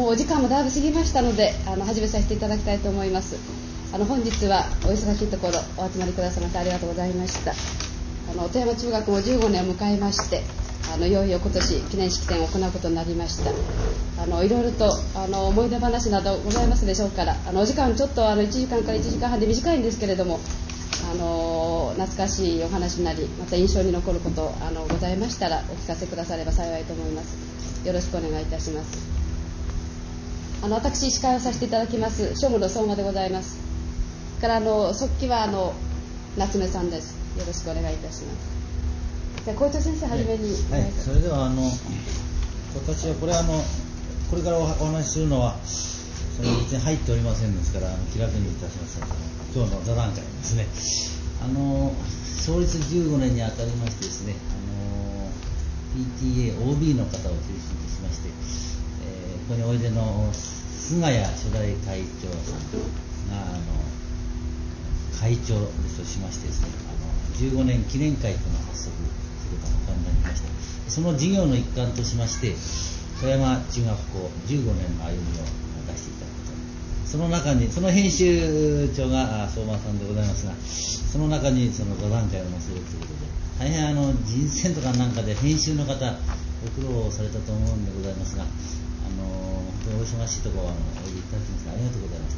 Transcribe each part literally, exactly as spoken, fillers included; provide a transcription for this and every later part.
もうお時間もだいぶ過ぎましたので、あの始めさせていただきたいと思います。あの本日はお忙しいところお集まりくださいましてありがとうございました。あの富山中学もじゅうごねんを迎えまして、あのいよいよ今年記念式典を行うことになりました。あのいろいろとあの思い出話などございますでしょうから、あのお時間ちょっとあのいちじかんからいちじかんはんで短いんですけれども、あの懐かしいお話なりまた印象に残ることあのございましたらお聞かせくだされば幸いと思います。よろしくお願いいたします。あの私司会をさせていただきます庶務の相馬でございます。からあの速記はあの夏目さんです。よろしくお願いいたします。じゃあ校長先生はじめに、 はいはい、それではあの私はこれあのこれからお話しするのはその別に入っておりませんですからあの気楽にいたしますが、今日の座談会ですね、あの創立じゅうごねんにあたりましてですね、あの ピーティーエーオービー の方を中心としまして、えー、ここにおいでの菅谷初代会長さんがあの会長としましてですね、あのじゅうごねん記念会というのを発足することになりまして、その事業の一環としまして富山中学校じゅうごねんの歩みを出していただくと、その中にその編集長が相馬さんでございますが、その中にその座談会を載せるということで、大変あの人選とかなんかで編集の方ご苦労されたと思うんでございますが、あの本当にお忙しいところをあのおいでいただきましてありがとうございます。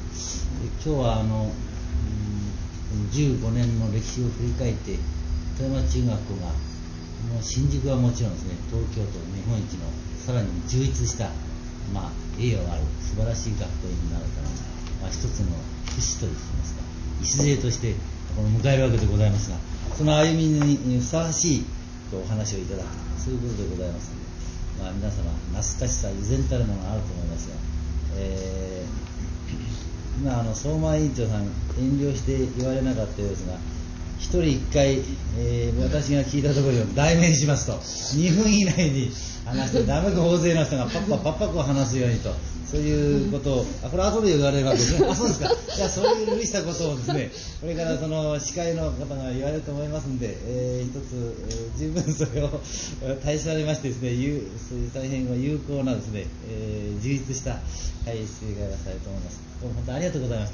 で今日はあのじゅうごねんの歴史を振り返って富山中学校がもう新宿はもちろんですね、東京都日本一のさらに充実した、まあ、栄誉ある素晴らしい学校になるために、まあ、一つの節といいますか礎としてこの迎えるわけでございますが、その歩みにふさわしいお話をいただく、そういうことでございますので、まあ、皆様懐かしさ依然たるものがあると思いますが、えー、今あの相馬委員長さん遠慮して言われなかったようですが、一人一回、えー、私が聞いたところに代弁しますとにふん以内に話してダメか大勢の人がパッパパッパこ話すようにと、そういうことをあこれ後で言われるわけですね。あそうですか。じゃあそういうしたことをですね、これからその司会の方が言われると思いますので、えー、一つ、えー、十分それを大されましてですね、そういう大変有効なですね、えー、充実した会正解がされると思います。どうも本当にありがとうございました。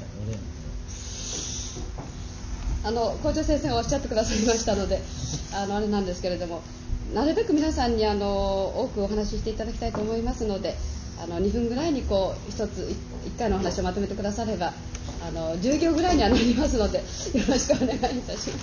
あの校長先生がおっしゃってくださいましたので、あのあれなんですけれども、なるべく皆さんにあの多くお話ししていただきたいと思いますので、あのにふんぐらいにこう一ついっかいのお話をまとめてくださればあのじゅうぎょうぐらいにはなりますのでよろしくお願いいたします。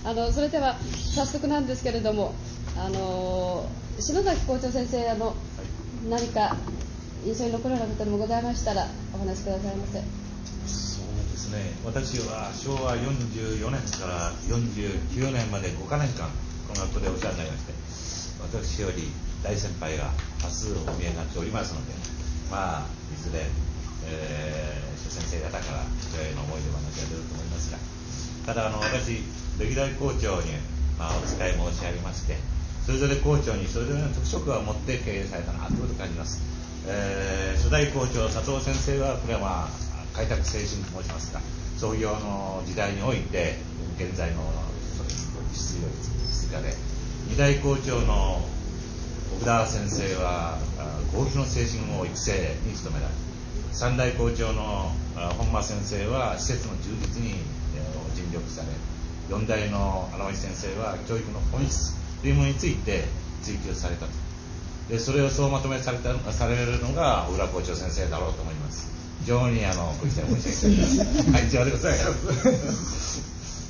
あのそれでは早速なんですけれども、あの篠崎校長先生、あの何か印象に残るようなことでもございましたらお話しくださいませ。 そうですね、私はしょうわよんじゅうよねんからよんじゅうきゅうねんまでごかねんかんこの学校でお世話になりまして、私より大先輩が多数お見えになっておりますので、まあいずれ、えー、諸先生方から父親への思い出話が出ると思いますが、ただあの私歴代校長に、まあ、お使い申し上げまして、それぞれ校長にそれぞれの特色を持って経営されたなということを感じます。えー、初代校長佐藤先生はこれはまあ開拓精神と申しますが、創業の時代において現在の出場で、二代校長の奥田先生は合否の精神を育成に努められ、三代校長の本間先生は施設の充実に尽力され、四代の荒牧先生は教育の本質というものについて追求されたと。でそれをそうまとめされたされるのが小倉校長先生だろうと思います。非常にあのご期待申し上げたい。はい、以上でございます。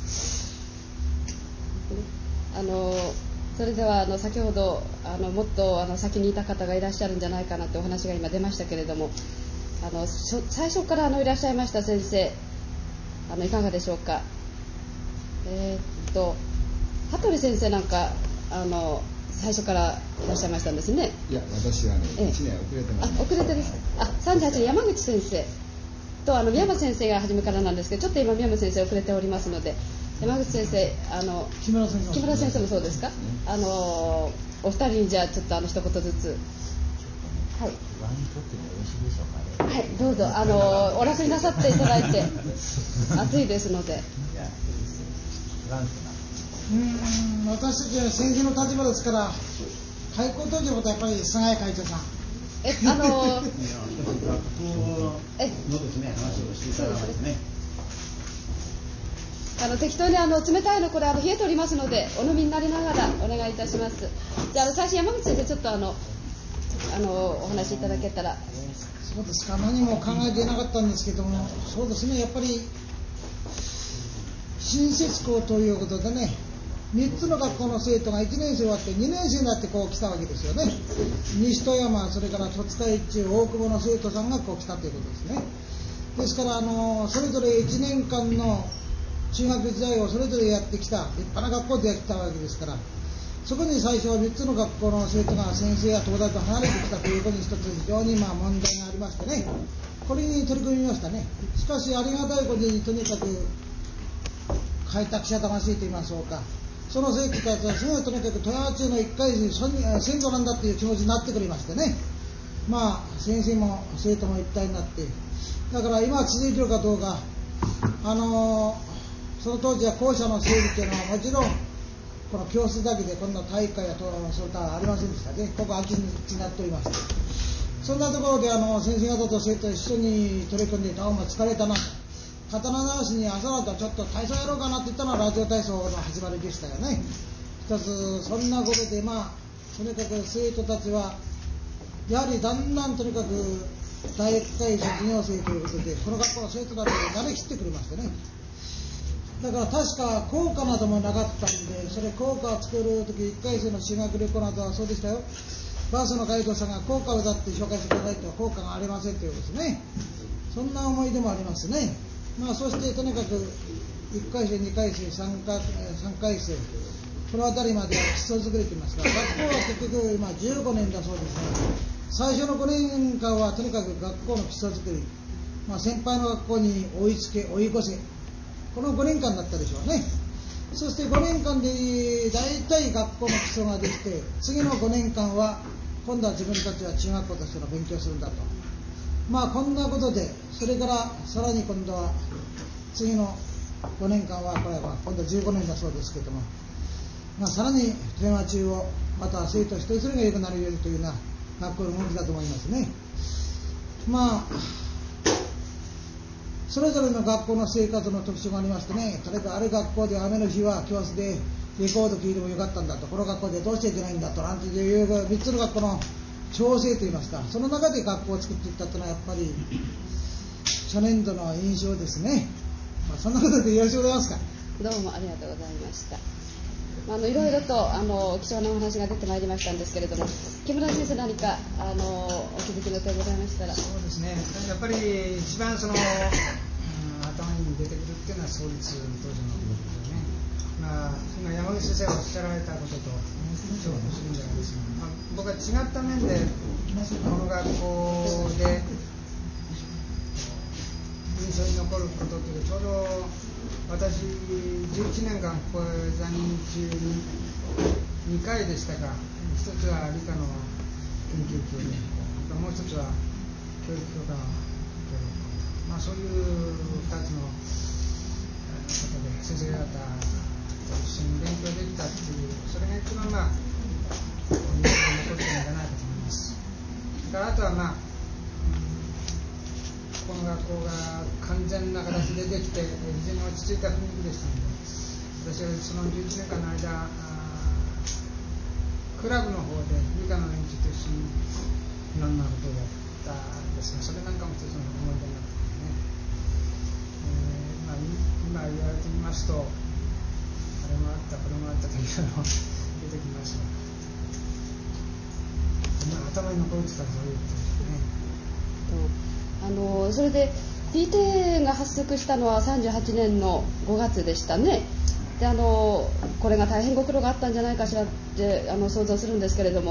あのそれではあの先ほどあのもっとあの先にいた方がいらっしゃるんじゃないかなというお話が今出ましたけれども、あの最初からあのいらっしゃいました先生、あのいかがでしょうか。えー、っと羽鳥先生なんかあの最初からいらっしゃいましたんですね。 いや私はねいちねん遅れてます。 あ遅れてです。あさんじゅうはちねん山口先生とあの宮本先生が初めからなんですけど、ちょっと今宮本先生遅れておりますので、山口先生、あの木村先生も木村先生もそうですか。あのお二人にじゃあちょっとあの一言ずつ。はい。はい、どうぞあのお楽になさっていただいて暑いですので。 うーん私たちは先生の立場ですから、開校当時のことはやっぱり菅谷会長さん、 えあのいや、学校のですね、話をしていただかないとね。 あの適当にあの冷たいのこれあの冷えておりますのでお飲みになりながらお願いいたします。じゃあ、あの最初山口先生ちょっとあのあのお話しいただけたら。 そうですか、何も考えていなかったんですけども、そうですね、やっぱり新設校ということでね、みっつの学校の生徒がいちねん生終わってにねん生になってこう来たわけですよね。西戸山、それから戸塚一中、大久保の生徒さんがこう来たということですね。ですからあのそれぞれいちねんかんの中学時代をそれぞれやってきた立派な学校でやってきたわけですから、そこに最初はみっつの学校の生徒が先生や友達と離れてきたということに一つ非常にまあ問題がありましてね、これに取り組みましたね。しかしありがたいことにとにかく開拓者魂といいましょうか、その生徒たちはすごいとにかく富山中のいっかい生先祖なんだという気持ちになってくれましてね、まあ先生も生徒も一体になって、だから今続いているかどうか、あのーその当時は校舎の整備というのはもちろんこの教室だけでこんな体育館やそういったはありませんでしたね。ここ空き地になっておりまして、そんなところであの先生方と生徒と一緒に取り組んでどうも疲れたな、刀直しに朝方ちょっと体操やろうかなって言ったのがラジオ体操の始まりでしたよね。一つそんなことで、まあとにかく生徒たちはやはりだんだんとにかく第一回卒業生ということでこの学校の生徒たちが慣れきってくれましてね、だから確か校歌などもなかったんで、それ校歌を作るときいっかい生の修学旅行などはそうでしたよ。バースのガイドさんが校歌を歌って紹介してくださいと、校歌がありませんということですね。そんな思い出もありますね。まあそしてとにかくいっかい生、にかい生、さんかい生、この辺りまでは基礎作りといいますか、学校は結局今じゅうごねんだそうですが、最初のごねんかんはとにかく学校の基礎作り、まあ、先輩の学校に追いつけ追い越せ、このごねんかんだったでしょうね。そしてごねんかんで大体学校の基礎ができて、次のごねんかんは今度は自分たちは中学校としての勉強するんだと、まあこんなことで、それからさらに今度は次のごねんかんはこれは今度じゅうごねんだそうですけれども、まあ、さらに富山中をまた生徒一人一人が良くなるようにというような学校の動きだと思いますね。まあそれぞれの学校の生活の特徴がありましてね、例えばある学校で雨の日は教室でレコード聴いてもよかったんだと、この学校でどうしちゃいけないんだとなんていうみっつの学校の調整といいますか、その中で学校を作っていったというのはやっぱり初年度の印象ですね。まあ、そんなことでよろしゅうございますか。 どうもありがとうございました。あのいろいろとあの貴重なお話が出てまいりましたんですけれども、木村先生何かあのお気づきの点ございましたら。 そうですね、やっぱり一番その、うん、頭に出てくるっていうのは創立当時のことですよね。まあ、今山口先生がおっしゃられたことと重複するんじゃないですか、まあ、僕は違った面でこの学校で印象に残ることというと、ちょうど私じゅういちねんかんここへ在任中ににかいでしたか、一つは理科の研究教で、もう一つは教育教科の協力、まあ、そういうふたつのことで先生方と一緒に勉強できたっていう、それが一番まあ印象に残っているんじゃないかと思います。それからあとはまあこの学校が完全な形でできて非常に落ち着いた雰囲気でしたので、私はそのじゅういちねんかんの間クラブの方で理科の連中と一緒にいろんなことをやったんですが、それなんかも一つの思い出になってね、えーまあ、今言われてみますと、あれもあったこれもあったというのが出てきますが、まあ、頭に残ってたそういうことですね。 あのそれで ピーティー が発足したのはさんじゅうはちねんのごがつでしたね。であのこれが大変ご苦労があったんじゃないかしらってあの想像するんですけれども、